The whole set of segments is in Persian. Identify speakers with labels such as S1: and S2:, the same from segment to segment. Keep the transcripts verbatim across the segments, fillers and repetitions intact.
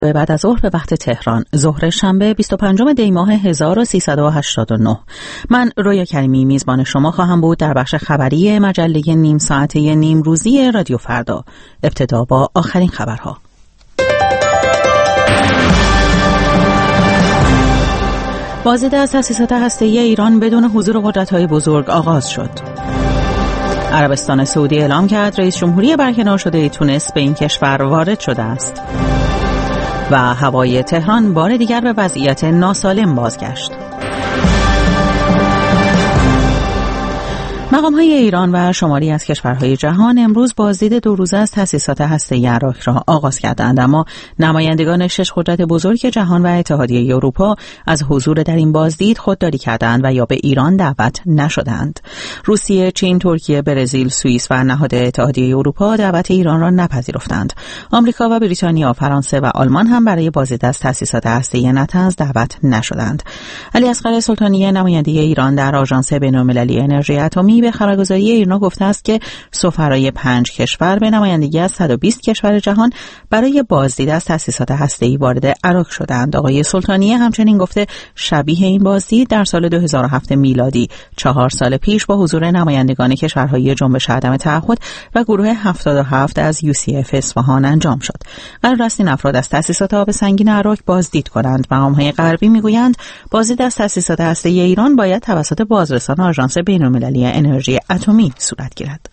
S1: بعد از ظهر به وقت تهران، ظهر شنبه بیست و پنجم دی ماه هزار و سیصد و هشتاد و نه. من رویا کریمی میزبان شما خواهم بود در بخش خبری مجله نیم ساعته نیم روزی رادیو فردا. ابتدا با آخرین خبرها. بازدید از تأسیسات هسته‌ای ایران بدون حضور قدرت‌های بزرگ آغاز شد. عربستان سعودی اعلام کرد رئیس جمهوری برکنار شده تونس به این کشور وارد شده است. و هوای تهران بار دیگر به وضعیت ناسالم بازگشت. مقام‌های ایران و شماری از کشورهای جهان امروز بازدید دو روزه از تأسیسات هسته‌ای عراق را آغاز کردند، اما نمایندگان شش قدرت بزرگ جهان و اتحادیه اروپا از حضور در این بازدید خودداری کردند و یا به ایران دعوت نشدند. روسیه، چین، ترکیه، برزیل، سوئیس و نهاد اتحادیه اروپا دعوت ایران را نپذیرفتند. آمریکا و بریتانیا، فرانسه و آلمان هم برای بازدید از تأسیسات هسته‌ای نتنز دعوت نشدند. علی اصغر سلطانی، نماینده ایران در آژانس بین‌المللی انرژی اتمی، به خبرگزاری ایرنا گفته است که سفرای پنج کشور به نمایندگی از صد و بیست کشور جهان برای بازدید از تأسیسات هسته‌ای وارد عراق شدند. آقای سلطانی همچنین گفته شبیه این بازدید در سال دو هزار و هفت میلادی، چهار سال پیش، با حضور نمایندگان کشورهای جنبش عدم تعهد و گروه هفتاد و هفت از یو سی اف اصفهان انجام شد. قرار است این افراد از تأسیسات آب سنگین عراق بازدید کنند. مقام‌های غربی میگویند بازدید از تأسیسات هسته‌ای ایران باید توسط بازرسان آژانس بین‌المللی انرژی اتمی صورت گیرد.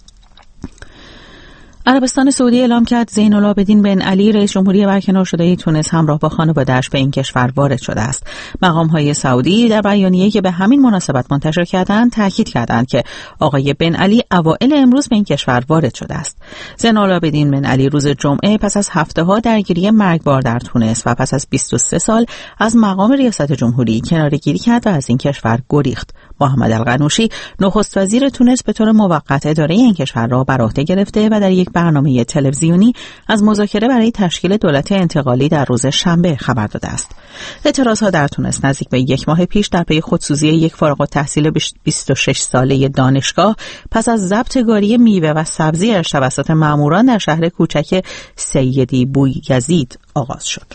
S1: عربستان سعودی اعلام کرد زین العابدین بن علی رئیس جمهوری برکنار شده تونس همراه با خانواده‌اش به این کشور وارد شده است. مقام‌های سعودی در بیانیه‌ای که به همین مناسبت منتشر کردند تاکید کردند که آقای بن علی اوایل امروز به این کشور وارد شده است. زین العابدین بن علی روز جمعه پس از هفته‌ها درگیری مرگبار در تونس و پس از بیست و سه سال از مقام ریاست جمهوری کناره‌گیری کرد و از این کشور گریخت. محمد القنوشی نخست وزیر تونس به طور موقت اداره این کشور را بر عهده گرفته و در یک برنامه تلویزیونی از مذاکره برای تشکیل دولت انتقالی در روز شنبه خبر داده است. اعتراضها در تونس نزدیک به یک ماه پیش در پی خودسوزی یک فارغ التحصیل بیست و شش ساله دانشگاه پس از ضبط گاری میوه و سبزی‌اش توسط ماموران در شهر کوچک سیدی بویزید آغاز شد.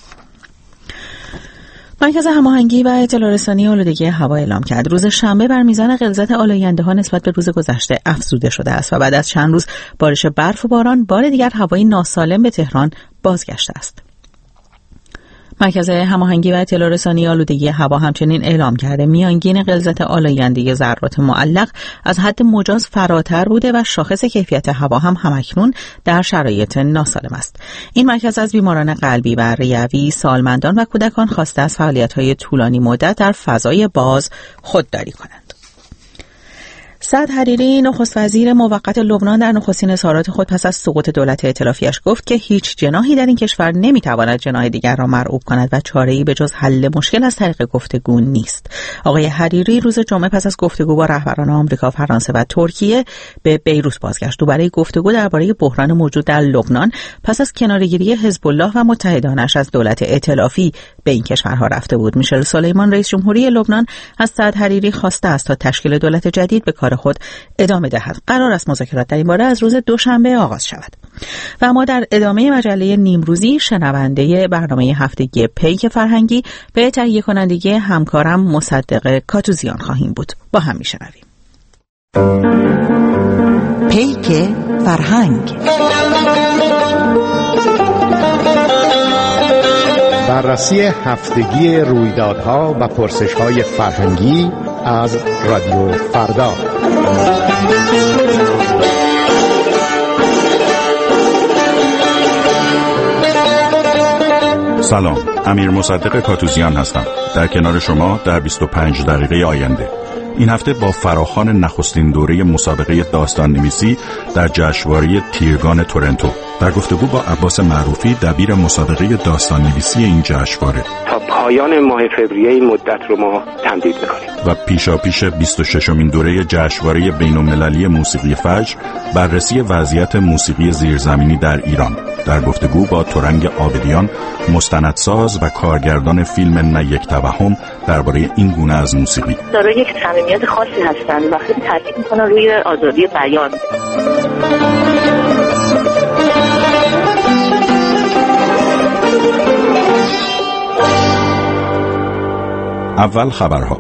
S1: مرکز هماهنگی و اطلاع رسانی آلودگی هوا اعلام کرد روز شنبه بر میزان غلظت آلاینده‌ها نسبت به روز گذشته افزوده شده است و بعد از چند روز بارش برف و باران بار دیگر هوای ناسالم به تهران بازگشته است. مرکز هماهنگی و اطلاع رسانی آلودگی هوا همچنین اعلام کرده میانگین غلظت آلاینده ذرات معلق از حد مجاز فراتر بوده و شاخص کیفیت هوا هم همکنون در شرایط ناسالم است. این مرکز از بیماران قلبی و ریوی، سالمندان و کودکان خواسته از فعالیت‌های طولانی مدت در فضای باز خودداری کنند. سعد حریری نخست وزیر موقت لبنان در نخستین اظهارات خود پس از سقوط دولت ائتلافیش گفت که هیچ جناحی در این کشور نمیتواند جناح دیگر را مرعوب کند و چاره‌ای به جز حل مشکل از طریق گفتگو نیست. آقای حریری روز جمعه پس از گفتگو با رهبران آمریکا، فرانسه و ترکیه به بیروت بازگشت و برای گفتگو درباره بحران موجود در لبنان پس از کناره‌گیری حزب الله و متحدانش از دولت ائتلافی به این کشورها رفته بود. میشل سلیمان رئیس جمهوری لبنان از سعد حریری خواسته است تا تشکیل دولت جدید به کار خود ادامه دهد. قرار است مذاکرات در این باره از روز دوشنبه آغاز شود. و ما در ادامه مجله نیمروزی شنونده برنامه هفتگی پیک فرهنگی به تهیه کنندگی همکارم مصدق کاتوزیان خواهیم بود. با هم میشنویم.
S2: پیک فرهنگ،
S3: بررسی هفتگی رویدادها و پرسش‌های فرهنگی از رادیو فردا.
S4: سلام، امیر مصدق کاتوزیان هستم. در کنار شما در بیست و پنج دقیقه آینده. این هفته با فراخوان نخستین دوره مسابقه داستان نویسی در جشنواره تیرگان تورنتو در گفتگو با عباس معروفی، دبیر مسابقه داستان نویسی این جشنواره.
S5: تا پایان ماه فوریه این مدت رو ما تمدید می‌کنیم.
S4: و پیشاپیش بیست و ششمین دوره جشنواره بین‌المللی موسیقی فجر، بررسی وضعیت موسیقی زیرزمینی در ایران در گفتگو با ترنگ عابدیان، مستندساز و کارگردان فیلم نه یک توهم درباره این گونه از موسیقی.
S6: دارای یک صمیمیت خاصی هستند و خیلی تاکید می‌کنن روی آزادی بیان.
S4: اول خبرها.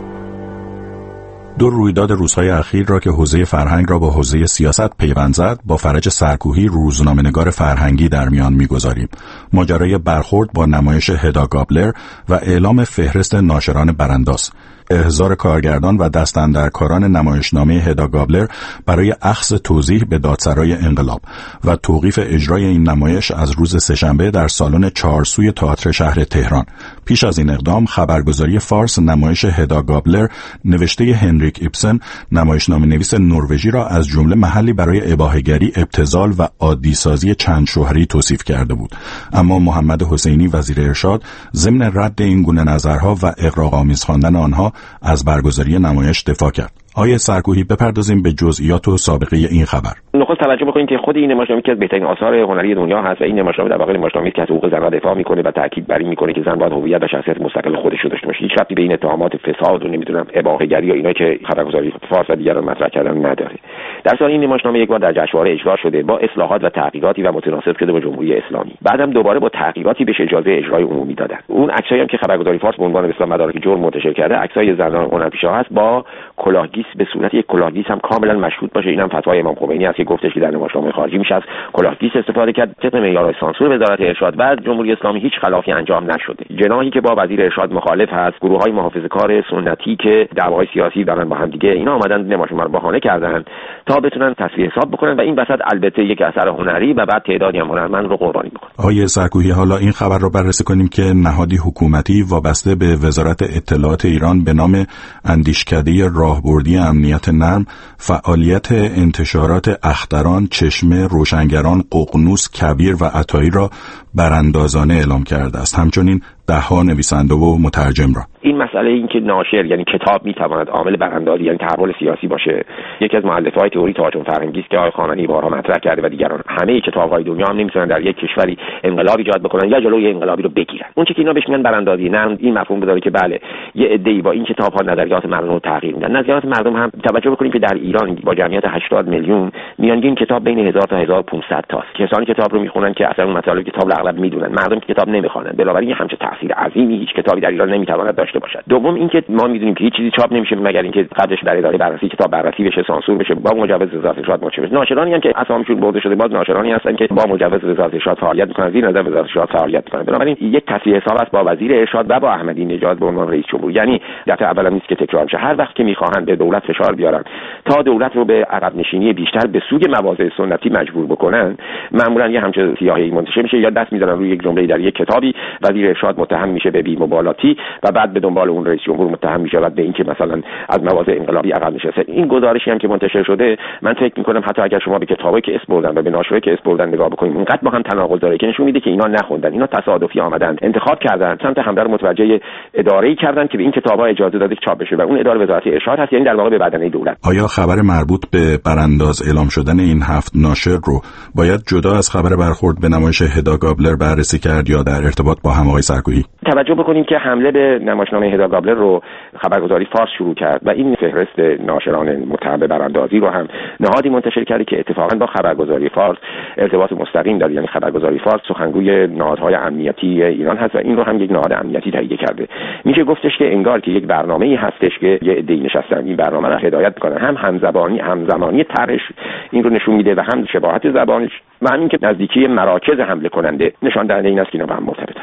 S4: دو رویداد روزهای اخیر را که حوزه فرهنگ را با حوزه سیاست پیوند زد، با فرج سرکوهی روزنامه‌نگار فرهنگی در میان می‌گذاریم. ماجرای برخورد با نمایش هدا گابلر و اعلام فهرست ناشران برانداز، احضار کارگردان و دستاندرکاران نمایشنامه هدا گابلر برای اخذ توضیح به دادسرای انقلاب و توقیف اجرای این نمایش از روز سه‌شنبه در سالن چهارسوی تئاتر شهر تهران. پیش از این اقدام خبرگزاری فارس نمایش هدا گابلر نوشته هنریک ایبسن، نمایشنامه نویس نروژی را از جمله محلی برای اباحه‌گری، ابتذال و عادی‌سازی چند شوهری توصیف کرده بود. اما محمد حسینی وزیر ارشاد ضمن رد این گونه نظرها و اغراق‌آمیز خواندن آنها از برگزاری نمایش دفاع کرد. آیه سرکوهی بپردازیم به جزئیات و سابقه این خبر.
S5: نخست توجه بکنیم که خود این نمایشنامه که از بهترین آثار هنری دنیا هست و این نمایشنامه در واقع نمایشنامه‌ای که از حقوق زن دفاع میکنه و تاکید بر این میکنه که زن باید هویت و شخصیت مستقل خودش رو داشته باشه. هیچ ربطی به این اتهامات فساد و نمیدونم اباحه‌گری یا اینا که خبرگزاری فارس و دیگران مطرح کردن نداره. در صورت این نمایشنامه یک بار در جشنواره اجرا شده با اصلاحات و تحقیقاتی و متناسب شده با جمهوری اسلامی. بعدم دوباره با تحقیقاتی بهش اجازه اجرای عمومی دادن. اون عکسایی هم که خبرگزاری فارس به عنوان به اصطلاح مدارک جرم منتشر کرده، عکسای زنان هنرپیشه هست با کلاهگیس به صورت یک کلاهگیس هم کاملا مشروط باشه. اینم فتوای امام خمینی است که گفتش که در نمایشنامه خارجی میشه از کلاهگیس استفاده کرد. طبق معیارهای سانسور وزارت ارشاد و جمهوری اسلامی هیچ خلافی انجام نشده. جناحی که با وزیر ارشاد مخالف هست، گروه‌های محافظه‌کار سنتی که دعواهای سیاسی دارن با هم دیگه، اینا اومدن نمایشنامه رو بهانه کردن تا بتونن تصفیه حساب بکنن و این وسط البته یک اثر هنری و بعد تعدادی هم هنرمند رو قربانی میکنن.
S4: آیه سرکوهی، حالا این خبر رو بررسی کنیم که نهادی حکومتی وابسته به وزارت اطلاعات ایران به نام اندیشکده راهبردی امنیت نرم فعالیت انتشارات اختران، چشمه، روشنگران، ققنوس، کبیر و عطایی را براندازانه اعلام کرده است. همچنین ده‌ها نویسنده و مترجم را.
S5: این مسئله این که ناشر یعنی کتاب میتواند عامل براندازی یعنی تحول سیاسی باشه، یکی از مؤلفه‌های تئوری تهاجم فرهنگی است که آقای خامنه‌ای بارها مطرح کرده و دیگران. همه کتاب‌های دنیا هم نمیتونن در یک کشوری انقلاب ایجاد بکنن یا جلوی انقلابی رو بگیرن. اون چیزی که اینا بهش میگن براندازی، نه این مفهوم بداره که بله یه عده‌ای با این کتاب‌ها نظریات مردم رو تغییر میدن. نظریات مردم هم توجه بکنیم که در ایران با جمعیت هشتاد میلیون میانگین کتاب بین هزار تا هزار و پانصد تاست. کسانی کتاب رو میخونن که اصلا اون مطالب کتاب اغلب میدونن، مردم که کتاب نمیخوانن. بنابراین همچه تاثیر عظیمی هیچ کتابی در ایران نمیتواند داشته باشد. دوم اینکه ما میدونیم که هیچ چیزی چاپ نمیشه مگر اینکه قبلش در اداره بررسی کتاب بررسی بشه، سانسور بشه، با مجوز وزارت ارشاد منتشر بشه. ناشرانی هم که اسامیشون برده شده باز ناشرانی هستن که با مجوز وزارت ارشاد فعالیت میکنن، زیر نظر وزارت ارشاد فعالیت میکنن. بنابراین یک تصحیح حساب است با وزیر ارشاد و با احمدی نژاد به عنوان رئیس جمهور. یعنی دفعه اولا نیست که تکرار میشه. هر وقت که میخواهند به دولت فشار بیارن تا دولت رو به عقب نشینی بیشتر به سوی مواضع سنتی مجبور بکنن، معمولا یه همچین سیاهی منتشر میشه یا دست میذارن روی یک جمله در یک کتابی، وزیر ارشاد متهم میشه به بی‌مبالاتی و بعد به دنبال اون رئیس جمهور متهم میشه به اینکه مثلا از مواضع انقلابی عقب نشسته. این گزارشی هم که منتشر شده، من فکر میکنم حتی اگر شما به کتابی که اسم بردن و به ناشرایی که اسم بردن نگاه بکنید، اونقدر با هم تناقض داره که نشون میده که اینا نخوندن، اینا تصادفی آمدن انتخاب کردن، سمت حمله رو متوجه اداره‌ای کردن که به این کتابا اجازه داده که چاپ بشه و اون اداره وزارت ارشاد هست، یعنی در واقع به بدنه دولت.
S4: آیا خبر مربوط به برانداز اعلام شدن این هفت ناشر رو باید جدا از خبر برخورد به نمایش هدا گابلر بررسی کرد یا در ارتباط با هم آقای سرکوهی؟
S5: توجه بکنیم که حمله به نمایشنامه هدا گابلر رو خبرگزاری فارس شروع کرد و این فهرست ناشران متهم به براندازی رو هم نهادی منتشر کرده که اتفاقا با خبرگزاری فارس ارتباط مستقیم داره. یعنی خبرگزاری فارس سخنگوی نهادهای امنیتی ایران هست و این رو هم یک نهاد امنیتی تهیه کرده. میشه گفتش که انگار که یک برنامه‌ای هستش که یه عده‌ای نشستن این برنامه رو هدایت می‌کنن، هم همزبانی همزمانی طرحش این رو نشون میده و هم شباهت زبانش و همین که نزدیکی مراکز حمله کننده نشان دهنده این است که اینا با هم مرتبطن.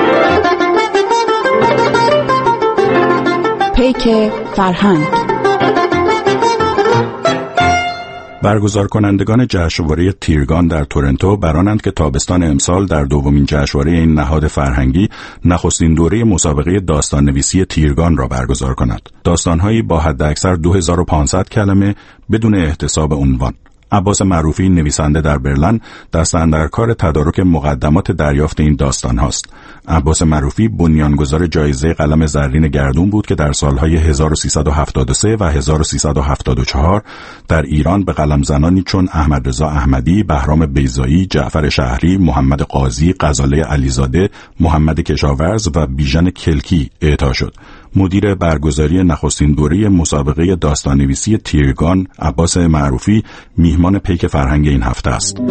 S2: پیک فرهنگ.
S4: برگزار کنندگان جشنواره تیرگان در تورنتو برانند که تابستان امسال در دومین جشنواره این نهاد فرهنگی نخستین دوره مسابقه داستان نویسی تیرگان را برگزار کند. داستان‌هایی با حداکثر دو هزار و پانصد کلمه بدون احتساب عنوان. عباس معروفی نویسنده در برلن دستاندرکار تدارک مقدمات دریافت این داستان هاست. عباس معروفی بنیانگذار جایزه قلم زرین گردون بود که در سالهای هزار و سیصد و هفتاد و سه و هزار و سیصد و هفتاد و چهار در ایران به قلم زنانی چون احمد رضا احمدی، بهرام بیضایی، جعفر شهری، محمد قاضی، غزاله علیزاده، محمد کشاورز و بیژن کلکی اعطا شد. مدیر برگزاری نخستین دوره مسابقه داستان‌نویسی تیرگان عباس معروفی میهمان پیک فرهنگ این هفته است.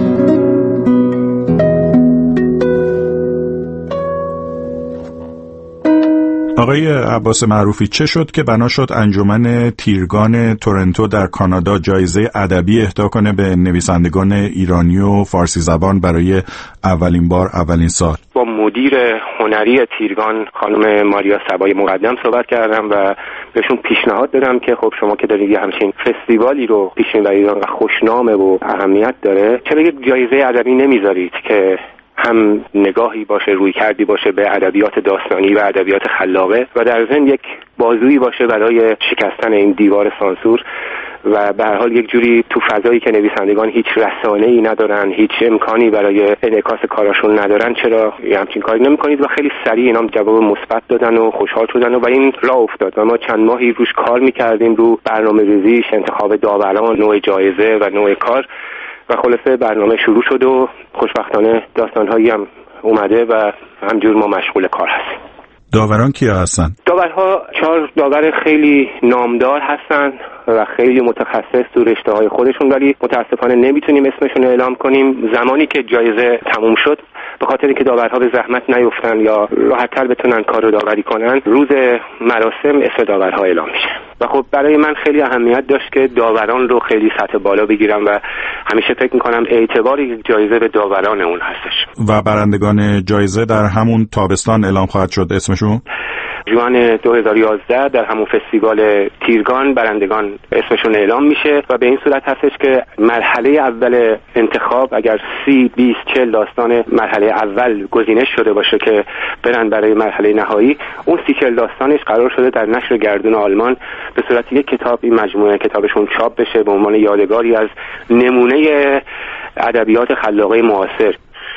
S4: آقای عباس معروفی، چه شد که بنا شد انجمن تیرگان تورنتو در کانادا جایزه ادبی اهدا کنه به نویسندگان ایرانی و فارسی زبان برای اولین بار اولین سال؟
S7: با مدیر هنری تیرگان خانم ماریا صبای مقدم صحبت کردم و بهشون پیشنهاد دادم که خب شما که دارید یه همچین فستیوالی رو پیش میبرید و خوشنامه و اهمیت داره، چرا یک جایزه ادبی نمیذارید که هم نگاهی باشه، روی کردی باشه به ادبیات داستانی و ادبیات خلاقه و در ضمن یک بازویی باشه برای شکستن این دیوار سانسور و به هر حال یک جوری تو فضایی که نویسندگان هیچ رسانه‌ای ندارن، هیچ امکانی برای انعکاس کاراشون ندارن، چرا همچین کاری نمی‌کنید؟ و خیلی سریع اینا جواب مثبت دادن و خوشحال شدن و, و این راه افتاد و ما چند ماهی روش کار می‌کردیم، رو برنامه‌ریزیش، انتخاب داوران، نوع جایزه و نوع کار و خلاصه برنامه شروع شد و خوشبختانه داستان‌هایی هم اومده و همجور ما مشغول کار هستیم.
S4: داوران کیا هستن؟
S7: داورها چهار داور خیلی نامدار هستن و خیلی متخصص تو رشته‌های خودشون، ولی متاسفانه نمیتونیم اسمشون رو اعلام کنیم. زمانی که جایزه تموم شد، به خاطر که داورها به زحمت نیفتن یا راحت‌تر بتونن کار رو داوری کنن، روز مراسم اسم داورها اعلام میشه و خب برای من خیلی اهمیت داشت که داوران رو خیلی سطح بالا بگیرم و همیشه فکر میکنم اعتبار یک جایزه به داوران اون هستش.
S4: و برندگان جایزه در همون تابستان اعلام خواهد شد اسمشون؟
S7: جوان دو هزار و یازده در همون فستیوال تیرگان برندگان اسمشون اعلام میشه و به این صورت هستش که مرحله اول انتخاب اگر سی بیست چهل داستان مرحله اول گزینش شده باشه که برن برای مرحله نهایی، اون سی چهل داستانش قرار شده در نشر گردون آلمان به صورت یک کتاب این مجموعه کتابشون چاپ بشه به عنوان یادگاری از نمونه ادبیات خلاقه معاصر.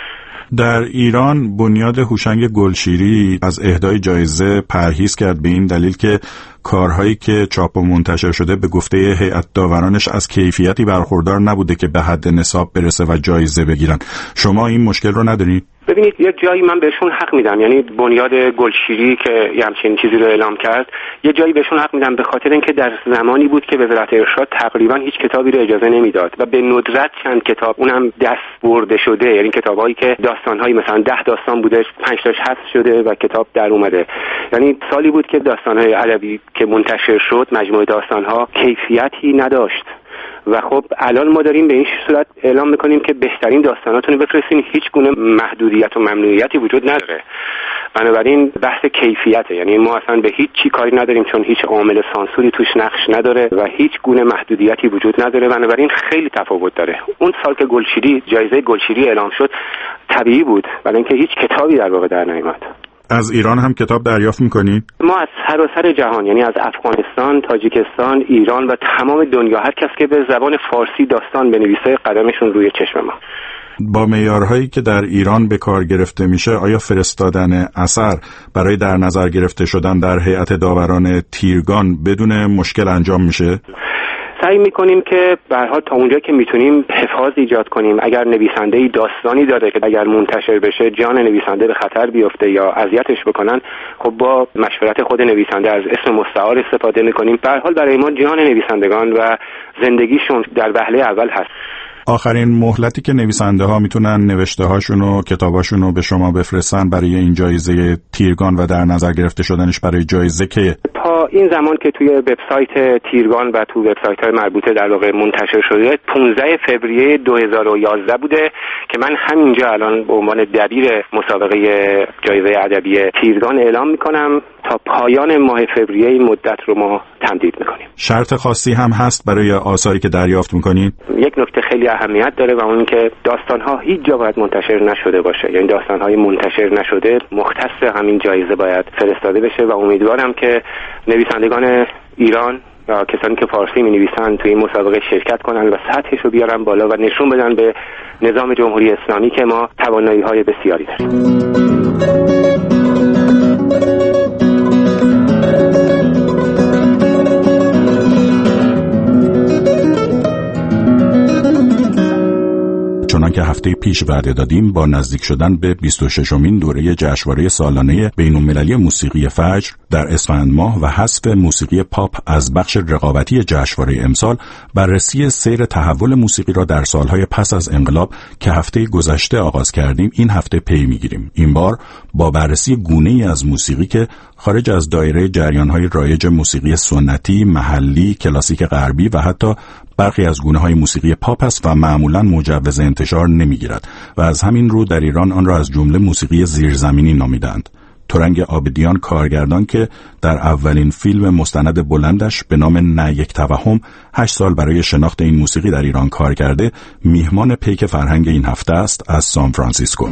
S4: در ایران بنیاد هوشنگ گلشیری از اهدای جایزه پرهیز کرد به این دلیل که کارهایی که چاپ و منتشر شده به گفته هیئت داورانش از کیفیتی برخوردار نبوده که به حد نصاب برسه و جایزه بگیرن. شما این مشکل رو ندارید؟
S7: ببینید، یه جایی من بهشون حق میدم، یعنی بنیاد گلشیری که یه همچین چیزی رو اعلام کرد، یه جایی بهشون حق میدم به خاطر اینکه در زمانی بود که وزارت ارشاد تقریبا هیچ کتابی رو اجازه نمیداد و به ندرت چند کتاب، اونم دست برده شده، یعنی کتابایی که داستانهایی مثلا ده داستان بوده پنج تاش حذف شده و کتاب در اومده. یعنی سالی بود که داستانهای ادبی که منتشر شد، مجموعه داستانها کیفیتی نداشت و خب الان ما داریم به این صورت اعلام میکنیم که بهترین داستاناتون رو بفرستین، هیچ گونه محدودیت و ممنوعیتی وجود نداره. بنابراین بحث کیفیته، یعنی ما اصلا به هیچ چی کاری نداریم چون هیچ عامل سانسوری توش نقش نداره و هیچ گونه محدودیتی وجود نداره. بنابراین خیلی تفاوت داره. اون سال که گلشیری جایزه گلشیری اعلام شد طبیعی بود، ولی اینکه هیچ کتابی در واقع در نیامد.
S4: از ایران هم کتاب دریافت میکنید؟
S7: ما از سراسر جهان، یعنی از افغانستان، تاجیکستان، ایران و تمام دنیا، هر کس که به زبان فارسی داستان بنویسه قدمشون روی چشم ما.
S4: با معیارهایی که در ایران به کار گرفته میشه، آیا فرستادن اثر برای در نظر گرفته شدن در هیئت داوران تیرگان بدون مشکل انجام میشه؟
S7: سعی میکنیم که به هر حال تا اونجا که میتونیم حفاظ ایجاد کنیم. اگر نویسنده‌ای داستانی داره که اگر منتشر بشه جان نویسنده به خطر بیفته یا اذیتش بکنن، خب با مشورت خود نویسنده از اسم مستعار استفاده میکنیم. به هر حال برای ما جان نویسندگان و زندگیشون در وهله اول هست.
S4: آخرین مهلتی که نویسنده ها میتونن نوشته هاشون و کتاباشون رو به شما بفرستن برای این جایزه تیرگان و در نظر گرفته شدنش برای جایزه که
S7: تا این زمان که توی وبسایت تیرگان و تو وبسایت‌های مربوطه در واقع منتشر شده پانزده فوریه دو هزار و یازده بوده که من همینجا الان به عنوان دبیر مسابقه جایزه ادبی تیرگان اعلام میکنم تا پایان ماه فوریه این مدت رو ما تمدید میکنیم.
S4: شرط خاصی هم هست برای آثاری که دریافت میکنید؟
S7: یک نکته خیلی اهمیت داره و اون که داستان‌ها هیچ جا باید منتشر نشده باشه، یعنی داستان‌های منتشر نشده مختص همین جایزه باید فرستاده بشه و امیدوارم که نویسندگان ایران و کسانی که فارسی می‌نویسن توی این مسابقه شرکت کنن و سطحش رو بیارن بالا و نشون بدن به نظام جمهوری اسلامی که ما توانایی‌های بسیاری داریم.
S4: چنانکه هفته پیش وعده دادیم، با نزدیک شدن به بیست و ششمین دوره جشنواره سالانه بین‌المللی موسیقی فجر در اسفند ماه و حذف موسیقی پاپ از بخش رقابتی جشنواره امسال، بررسی سیر تحول موسیقی را در سالهای پس از انقلاب که هفته گذشته آغاز کردیم این هفته پی می‌گیریم. این بار با بررسی گونه‌ای از موسیقی که خارج از دایره جریان‌های رایج موسیقی سنتی، محلی، کلاسیک غربی و حتی برخی از گونه‌های موسیقی پاپ است و معمولاً مجوز انتشار نمی‌گیرد و از همین رو در ایران آن را از جمله موسیقی زیرزمینی نامیدند. ترنگ عابدیان، کارگردان که در اولین فیلم مستند بلندش به نام نه یک توهم هشت سال برای شناخت این موسیقی در ایران کار کرده، میهمان پیک فرهنگ این هفته است از سان فرانسیسکو.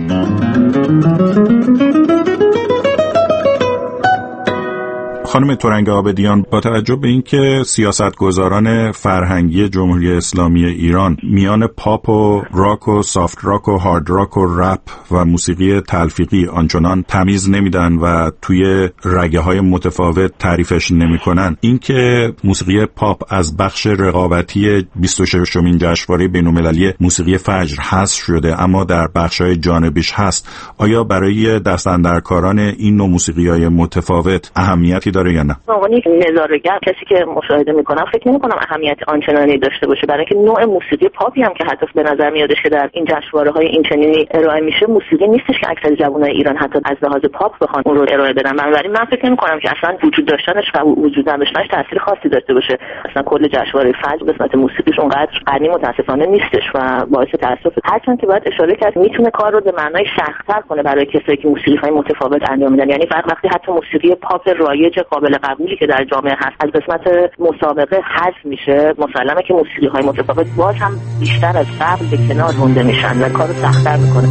S4: خانم ترنگ عابدیان، با توجه به اینکه سیاستگزاران فرهنگی جمهوری اسلامی ایران میان پاپ و راک و سافت راک و هارد راک و رپ و موسیقی تلفیقی آنچنان تمیز نمیدن و توی رگه های متفاوت تعریفش نمیکنن، اینکه موسیقی پاپ از بخش رقابتی بیست و ششمین جشنواره بین‌المللی موسیقی فجر حذف شده اما در بخش‌های جانبیش هست، آیا برای دستاندرکاران این نوع موسیقی‌های متفاوت اهمیتی داره یا نه؟
S6: عنوان نظاره‌گر کسی که مشاهده میکنم فکر نمی‌کنم اهمیت آنچنانی داشته باشه، برای اینکه نوع موسیقی پاپی هم که حتی به نظر میادش که در این جشنواره‌های این چنینی ارائه میشه، موسیقی نیستش که اکثر جوانای ایران حتی از لحاظ پاپ بخوان اون رو ارائه بدن. بنابراین من فکر نمی‌کنم که اصلا وجود داشتنش و وجود نداشتنش تاثیر خاصی داشته باشه. اصلا کل جشنواره فجر قسمت موسیقیش اونقدر غنی متاسفانه نیستش و باعث تأسف، هرچند که باید اشاره کرد میتونه کار رو به معنای سخت‌تر کنه برای کسایی که موسیقی‌های متفاوت انجام میدن. یعنی وقتی حتی موسیقی پاپ رایج قابل قبولی که در جامعه هست از قسمت مسابقه حذف میشه، مسلمه که موسیقی‌های متفاوت باز هم بیشتر از قبل به کنار رونده میشن و کارو سخت‌تر میکنه.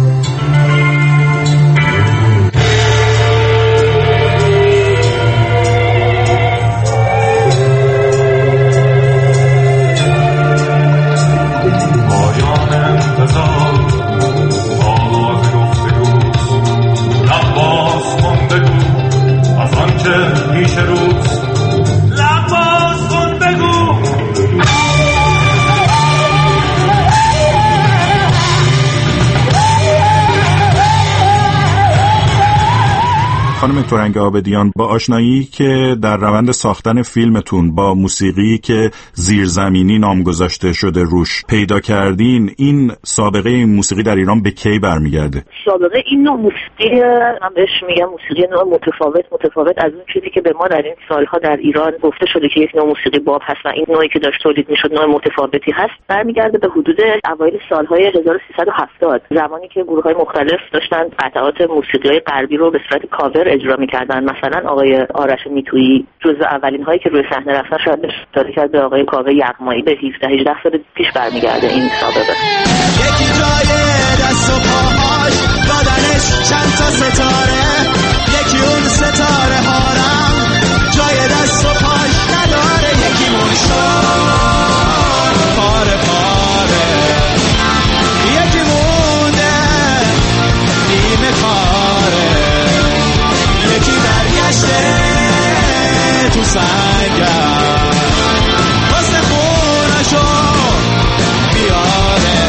S4: خانم ترنگ عابدیان، با آشنایی که در روند ساختن فیلمتون با موسیقی که زیرزمینی نام گذاشته شده روش پیدا کردین، این سابقه این موسیقی در ایران به کی برمیگرده؟
S6: سابقه این نوع موسیقی من بهش میگم موسیقی نوع متفاوت متفاوت از اون چیزی که به ما در این سالها در ایران گفته شده که یک نوع موسیقی باب هست و این نوعی که داشت تولید میشد نوع متفاوتی هست، برمیگرده به حدود اوایل سالهای هزار و سیصد و هفتاد، زمانی که گروه‌های مختلف داشتن قطعات موسیقی غربی رو به صورت کاور اجرا می‌کردن. مثلا آقای آرش میتویی جزو اولین هایی که روی صحنه رفتن، شاید اشاره کرد به آقای کاوه یغمایی، به هفده هجده سال پیش برمیگرده این سابقه.
S8: یکی جای دست و پاهاش بدنش چند تا ستاره، یکی اون ستاره هارم جای دست و پاش نداره، یکی منشار پاره پاره، یکی مونده نیمه کاره، یکی برگشته تو سنگر واسه خونشو بیاره.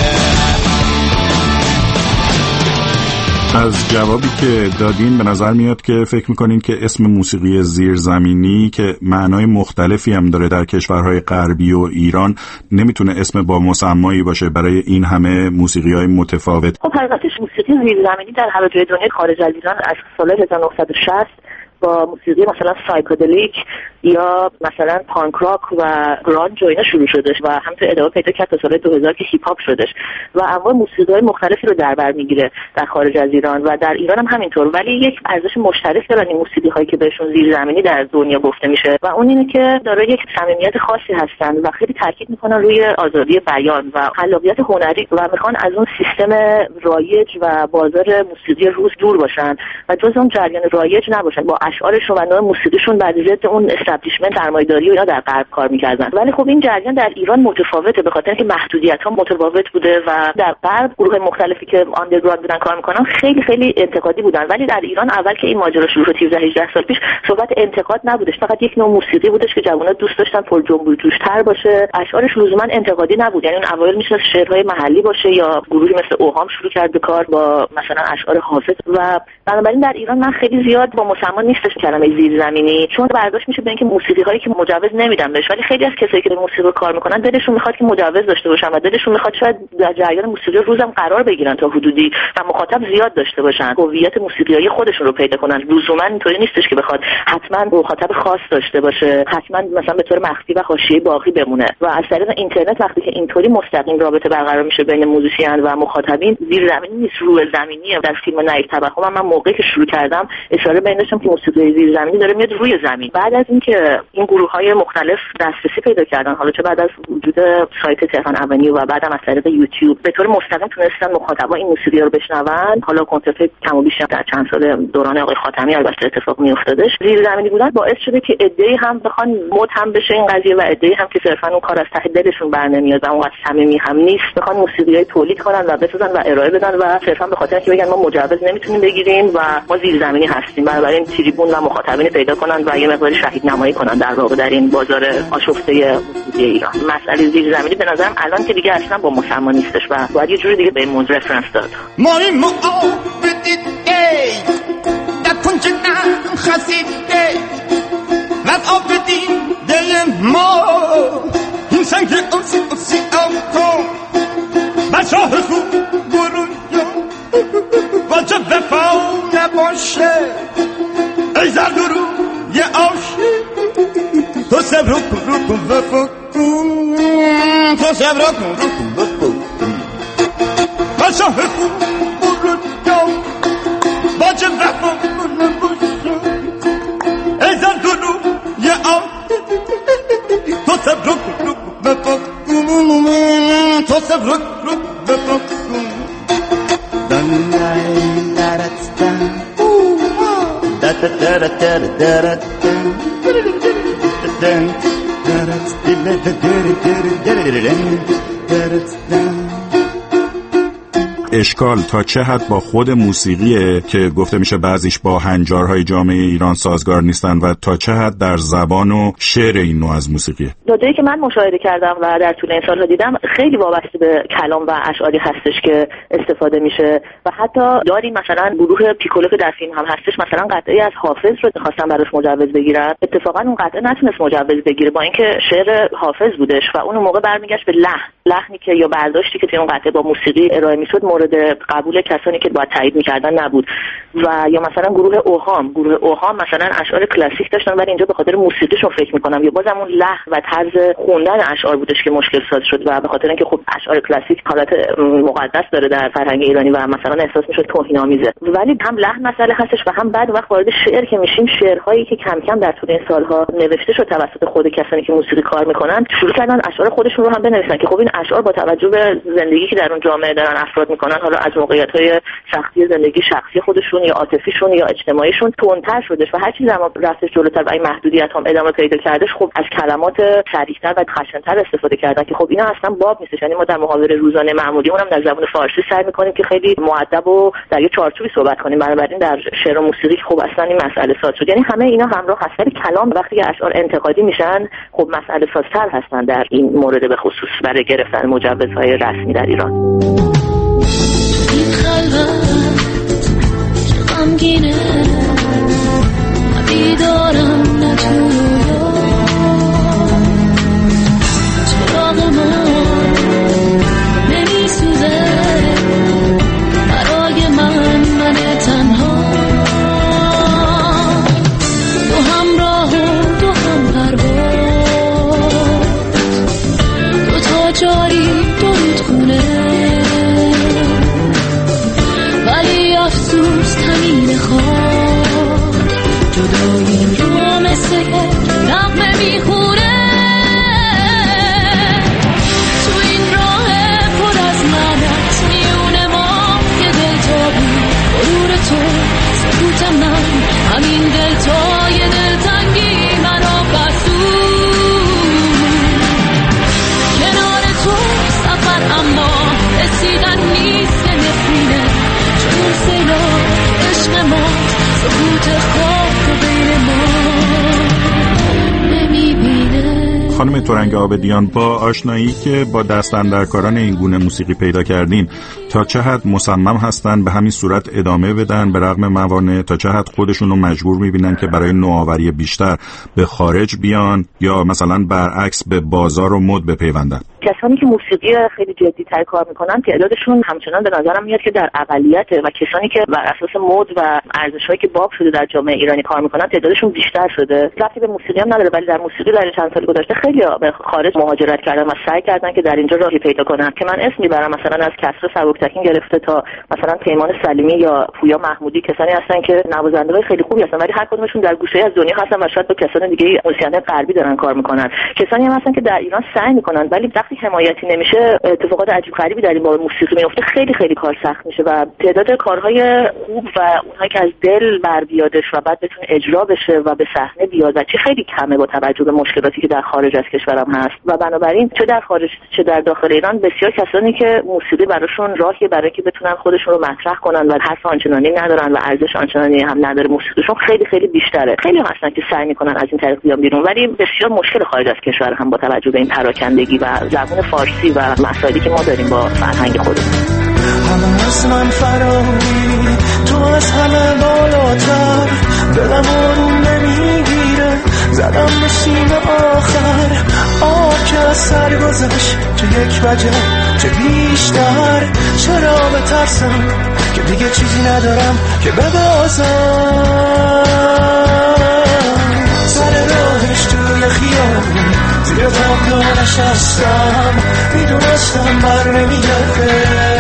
S4: از جوابی که دادین به نظر میاد که فکر میکنین که اسم موسیقی زیرزمینی که معنای مختلفی هم داره در کشورهای غربی و ایران نمیتونه اسم با مسمایی باشه برای این همه موسیقی‌های متفاوت.
S6: خب حقیقتش موسیقی زیرزمینی در همه جای دنیا خارج از ایران از سال هزار و نهصد و شصت با موسیقی مثلا سایکدلیک یا مثلا پانک راک و گرانج و اینا شروع شدش و همینطور ادامه پیدا کرد تا سال دو هزار که هیپ هاپ شدش و انواع موسیقی‌های مختلفی رو در بر میگیره در خارج از ایران و در ایران هم همینطور. ولی یک ارزش مشترک دارن این موسیقی‌هایی که بهشون زیرزمینی در دنیا گفته میشه و اون اینه که داره یک صمیمیت خاصی هستن و خیلی تاکید میکنن روی آزادی بیان و خلاقیت هنری و میخوان از اون سیستم رایج و بازار موسیقی روز دور باشن و جز اون جریان رایج نباشن، با اشعارشون و نوع موسیقیشون بر ضد اون استابلیشمنت سرمایه‌داری و اینا در غرب کار می‌کردن. ولی خب این جریان در ایران متفاوته به خاطر اینکه محدودیت‌ها متفاوت بوده و در غرب گروه مختلفی که آندرگراند بودن کار می‌کنن خیلی خیلی انتقادی بودن، ولی در ایران اول که این ماجرا شروع شد هفده هجده سال پیش صحبت انتقاد نبودش، فقط یک نوع موسیقی بودش که جوونا دوست داشتن پر جنب و جوش‌تر باشه. اشعارش لزوما انتقادی نبود، یعنی اون اوایل میشه شعرهای محلی باشه یا گروهی مثل اوهام شروع کرد به کار با مثلا اشعار حافظ. و بنابراین در ایران من خیلی زیاد با مسما نیستش کلمه زیرزمینی، چون برداشت میشه به اینکه موسیقی هایی که مجوز نمیدن بهش، ولی خیلی از کسایی که موسیقی کار میکنن دلشون میخواد که مجوز داشته باشن و دلشون میخواد شاید در جریان موسیقی روزم قرار بگیرن تا حدودی و مخاطب زیاد داشته باشن، هویت موسیقیایی خودشون رو پیدا کنن. لزوما اینطوری نیستش که بخواد حتما مخاطب خاص داشته باشه، حتما مثلا به طور مخفی و حاشیه‌ای باقی بمونه. و از طریق اینترنت وقتی که اینطوری مستقیم رابطه برقرار میشه بین موزیسین و مخاطبین، زیرزمینی نیست، روی زمینیه. در فیلم نایب توهم من موقعی که شروع کردم اشاره به این داشتم که موسیقی زیرزمینی داره میاد روی زمین. بعد از اینکه این گروه‌های مختلف دسترسی پیدا کردن، حالا چه بعد از وجود سایت تهران اونیو و بعدم از طریق یوتیوب به طور مستقیم تونستن مخاطبا این موسیقی رو بشنون. حالا کنسرت کم و بیش در چند سال دوران آقای خاتمی البته اتفاق میافتادش. زیرزمینی بودن باعث شده که عده‌ای هم بخوان مد هم بشه این قضیه و عده‌ای هم که صرفا اون کار از ته دلشون برنمیاد و اونقدر صمیمی هم نیست بخوان موسیقیای تولید کنن و بسازن و ارائه بدن و صرفا به خاطر اینکه بگن ما مجوز نمیتونیم بگیریم و ما زیرزمینی هستیم، بنابراین تریبون و مخاطبین پیدا کنن و یه مقدار شهید نمایی کنن در واقع در این بازار آشفته موسیقی ایران. مسئله زیرزمینی به نظرم الان که دیگه اصلا با مسما نیستش و باید یه جوری دیگه به این موضوع رفرنس داد.
S8: ماری مو بدید ای در کنج نم خسیده رد آب بدیم دل ما این سنگ اسی اسی آب کن بچه خوب برون یا واجب وفا نباشه ای زردورو یه عاشق تو صبر کن رو کن وفا کن تو صبر کن رو کن وفا کن بچه خوب برون یا واجب وفا نباشه ای زردورو یه عاشق تو صبر کن رو کن وفا کن تو صبر کن رو کن وفا کن دن دن دن da da da da da da da da da
S4: اشکال تا چه حد با خود موسیقیه که گفته میشه بعضیش با هنجارهای جامعه ایران سازگار نیستن و تا چه حد در زبان و شعر این نوع از موسیقیه؟
S6: داده‌ای که من مشاهده کردم و در طول این سال‌ها دیدم خیلی وابسته به کلام و اشعاری هستش که استفاده میشه و حتی داریم مثلا گروه پیکولو که در فیلم هم هستش مثلا قطعی از حافظ رو خواستن براش مجوز بگیرن، اتفاقا اون قطعه نتونست مجوز بگیره با اینکه شعر حافظ بودش و اون موقع برمیگشت به لحن لحنی که یا برداشتی که توی اون قطعه با موسیقی ارائه میشد مورد قبول کسانی که باید تایید میکردن نبود. و یا مثلا گروه اوهام گروه اوهام مثلا اشعار کلاسیک داشتن ولی اینجا به خاطر موسیقیشون فکر میکنم یا بازم اون لحن و طرز خوندن اشعار بودش که مشکل ساز شد و به خاطر اینکه خب اشعار کلاسیک حالت مقدس داره در فرهنگ ایرانی و مثلا احساس میشد توهین‌آمیزه، ولی هم لحن مسئله هستش و هم بعد وقت وارد شعر که میشیم شعرهایی که کم کم در طول این سالها نوشته شد توسط خود کسانی که موسیقی کار میکنن شروع کردن اشعار خودشون رو هم بنویسن که خب این اشعار با توجه به زندگی که در اون جامعه دارن افراد میکنن، حالا از موقعیت‌های شخصی زندگی شخصی خودشون یا عاطفیشون یا اجتماعیشون تندتر شدش و هر چیزی هم رفتش جلوتر و این محدودیت هم ادامه پیدا کردش، خب از کلمات صریح‌تر و خشن‌تر استفاده کردن که خب اینا اصلا باب نیستش. یعنی ما در محاوره روزانه معمولیمون هم در زبان فارسی سعی می‌کنیم که خیلی مؤدب و در یه چارچوبی صحبت کنیم، بنابراین در شعر و موسیقی خب اصلا این مسئله ساز شد. یعنی همه اینا همراه هست، ولی کلام وقتی که اشعار انتقادی میشن خب مسئله سازتر هستن در این مورد به خصوص برای گرفتن مجوزهای رسمی در ایران.
S9: این خلوت چه غمگینه بیدارم نه تو رویا چراغ ما نمیسوزه برای من من تنها دو همراه و دو هم پرواز دو تا جاری دو رودخونه ولی افسوس تمین خواب جدایی رو مثل نغمه میخونه تو این راه پر از منت میونه ما یه دلتابی غرور تو سکوت من همین دلتابی
S4: خانم ترنگ آبدیان، با آشنایی که با دستاندرکاران این گونه موسیقی پیدا کردین، تا چه حد مصمم هستن به همین صورت ادامه بدن به رغم موانع؟ تا چه حد خودشون رو مجبور میبینن که برای نوآوری بیشتر به خارج بیان یا مثلا برعکس به بازار و مد بپیوندن؟
S6: کسانی که موسیقی خیلی جدی‌تر کار میکنن تعدادشون همچنان به نظرم میاد که در اقلیته و کسانی که بر اساس مد و ارزش‌هایی که باب شده در جامعه ایرانی کار میکنن تعدادشون بیشتر شده. ربطی به موسیقی هم نداره، ولی در موسیقی در چند سال گذشته خیلی به خارج مهاجرت کردن و سعی کردن که در اینجا راهی پیدا کنن که من اسم میبرم، مثلا از کسرا سبکتکین گرفته تا مثلا پیمان سلیمی یا پویا محمودی، کسانی هستن که نوازنده‌های خیلی خوبی هستن ولی هر کدومشون در گوشه از دنیا هستن و شاید با کسان دیگه موسیقی غربی دارن کار میکنن. کسانی هم هستن که در ایران سعی میکنن ولی وقتی حمایتی نمیشه اتفاقات عجیب غریبی در این باب موسیقی میفته، خیلی خیلی کار سخت میشه و تعداد کارهای خوب و اونهایی که از دل بر بیادش و بعد بتونه اجرا بشه و به صحنه بیاد و چه خیلی کمه با توجه به مشکلاتی که در خارج از کشورم هست. و بنابراین چه در خارج چه در داخل ایران بسیار کسانی که موسیقی براشون راهی برای که بتونن خودشون رو مطرح کنن و حرف آنچنانی ندارن و ارزش آنچنانی هم نداره، موسیقیشون خیلی خیلی بیشتره. خیلی هستن که سعی میکنن از این طریق بیان بیرون ولی بسیار مشکل خارج از کشور هم با توجه به این پراکندگی و زبان فارسی و مسائلی که ما داریم با فرهنگ خودمون.
S10: همه از من فراری، تو از همه بالاتر، دلم آروم نمیگیره، زدم به سیم آخر، آب که از سر گذشت، چه یک وجه چه بیشتر، چرا بترسم که دیگه چیزی ندارم که ببازم، سر راهش توی خیابون زیر تابلونش هستم، میدونستم بر نمیگرده،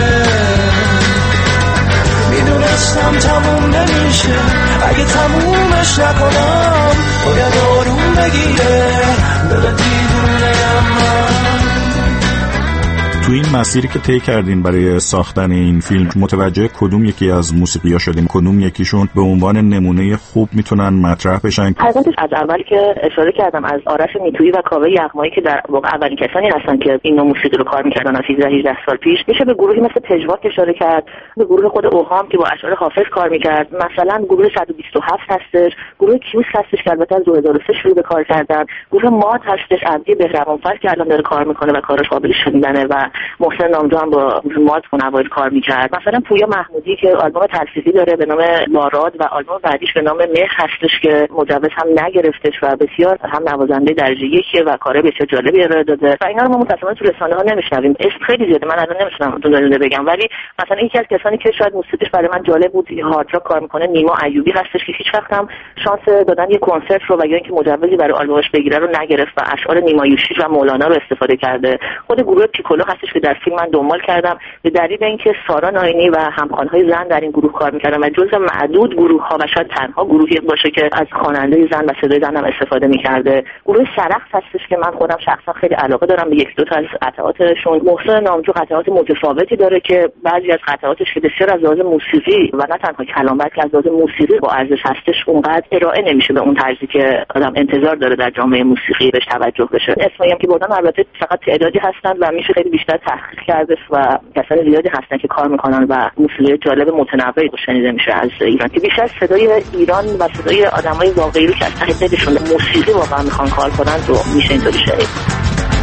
S10: میدونستم تموم نمیشه، اگه تمومش نکنم باید آروم بگیره، دل دیوونه‌ام من.
S4: تو این مسیری که طی کردین برای ساختن این فیلم متوجه کدوم یکی از موسیقی‌ها شدین؟ کدوم یکیشون به عنوان نمونه خوب میتونن مطرح بشن؟
S6: حقیقتش از اول که اشاره کردم از آرش میتویی و کاوه یغمایی که در واقع اولین کسانی هستن که این نوع موسیقی رو کار می‌کردن از هجده هجده سال پیش، میشه به گروهی مثل پژواک اشاره کرد، به گروه خود اوهام که با اشعار حافظ کار می‌کرد، مثلا گروه صد و بیست و هفت هستش، گروه کیوس هستش که البته از دو هزار و سه شروع به کار کردن، گروه مات هستش عبدی بهرام‌فر که الان داره کار می‌کنه و کارش قابل شنیدنه و محسن نامجو هم با مات کنوایل کار میکرد. مثلا پویا محمودی که آلبوم تلفیقی داره به نام باراد و آلبوم بعدیش به نام مهر هستش که مجوز هم نگرفتش و بسیار هم نوازنده درجه یکیه و کار بسیار جالبی ارائه داده و اینا رو ما متأسفانه تو رسانه ها نمیشنویم. اسم خیلی زیاده، من الان نمیتونم دونه بگم، ولی مثلا یکی از کسانی که شاید موسیقیش برای من جالب بود هارد راک کار میکنه نیما ایوبی هستش که هیچ وقت هم شانس دادن یه کنسرت رو و یا اینکه مجوزی برای آلبومش بگیره رو نگرفت و اشعار نیما یوشی و مولانا رو استفاده کرده. خود گروه پیکولو هستش که در فیلم من دنبال کردم به دلیل اینکه سارا ناینی و همخوان‌های زن در این گروه کار می‌کردن و جزو معدود گروه‌ها و شاید تنها گروهی باشه که از خواننده زن و صدای زن هم استفاده می‌کرده. گروه سرخس هستش که من خودم شخصا خیلی علاقه دارم به یک دو تا از قطعاتشون. محسن نامجو قطعات متفاوتی داره که بعضی از قطعاتش که بسیار از لحاظ موسیقی و نه تنها کلام بلکه از لحاظ موسیقی با ارزش هستش اونقدر ارائه نمیشه به اون طرزی که آدم انتظار داره در جامعه موسیقی بهش توجه بشه. اسمایی هم که بردم البته فقط تعدادی هستن و میشه خیلی بیشتر تحقیق کرد و کسان زیادی هستن که کار میکنن و موسیقی جالب متنوعی شنیده میشه از ایران که بیشتر صدای ایران و صدای آدمای واقعی رو که از ته دلشون موسیقی واقعا میخوان کار کنن رو میشه اینطوری شنید.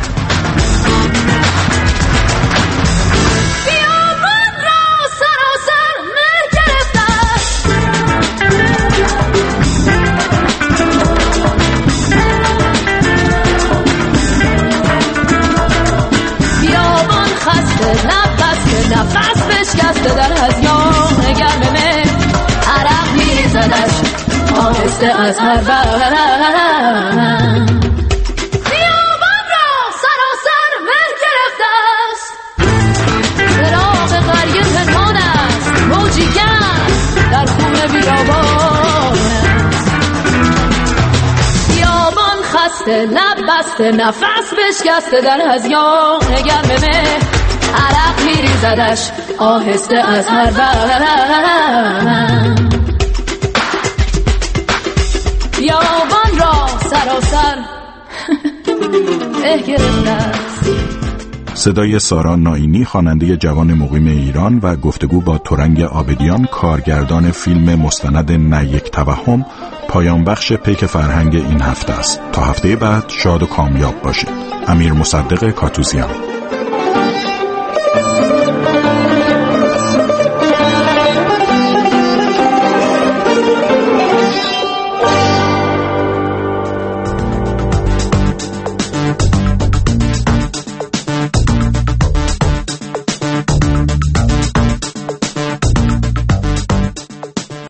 S9: نفس بشکسته در هزیان گرمه عرق میزدش آهسته از هر برم بیابان را سراسر مه گرفته است چراغ قریه پنهان است موجی گرم در خون بیابان است بیابان خسته لب بسته نفس بشکسته در هزیان گرمه عرق میریزدش آهسته از هر برم بیابان را سراسر اه گرفته است.
S4: صدای سارا ناینی خواننده جوان مقیم ایران و گفتگو با ترنگ آبدیان کارگردان فیلم مستند نه یک توهم پایان بخش پیک فرهنگ این هفته است. تا هفته بعد شاد و کامیاب باشید. امیر مصدق کاتوزیان.